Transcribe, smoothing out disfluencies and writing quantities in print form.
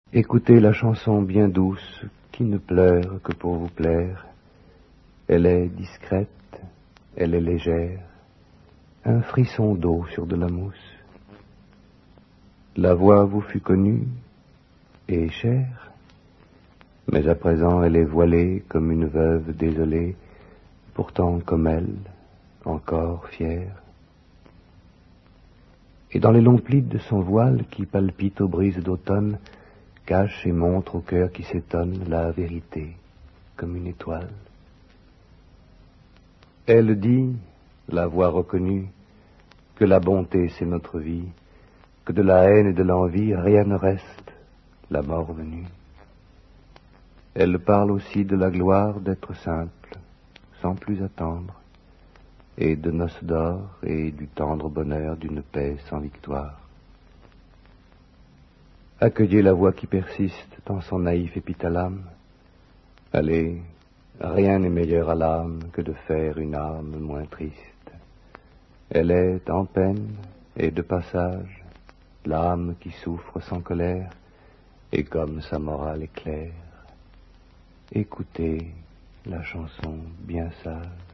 Écoutez la chanson bien douce qui ne pleure que pour vous plaire. Elle est discrète, elle est légère, un frisson d'eau sur de la mousse. La voix vous fut connue et chère, mais à présent elle est voilée comme une veuve désolée, pourtant comme elle, encore fière. Et dans les longs plis de son voile qui palpite aux brises d'automne, cache et montre au cœur qui s'étonne la vérité, comme une étoile. Elle dit, la voix reconnue, que la bonté c'est notre vie, que de la haine et de l'envie rien ne reste, la mort venue. Elle parle aussi de la gloire d'être simple, sans plus attendre, et de noces d'or et du tendre bonheur d'une paix sans victoire. Accueillez la voix qui persiste dans son naïf épithalame. Allez, rien n'est meilleur à l'âme que de faire une âme moins triste. Elle est en peine et de passage, l'âme qui souffre sans colère, et comme sa morale est claire, écoutez la chanson bien sage.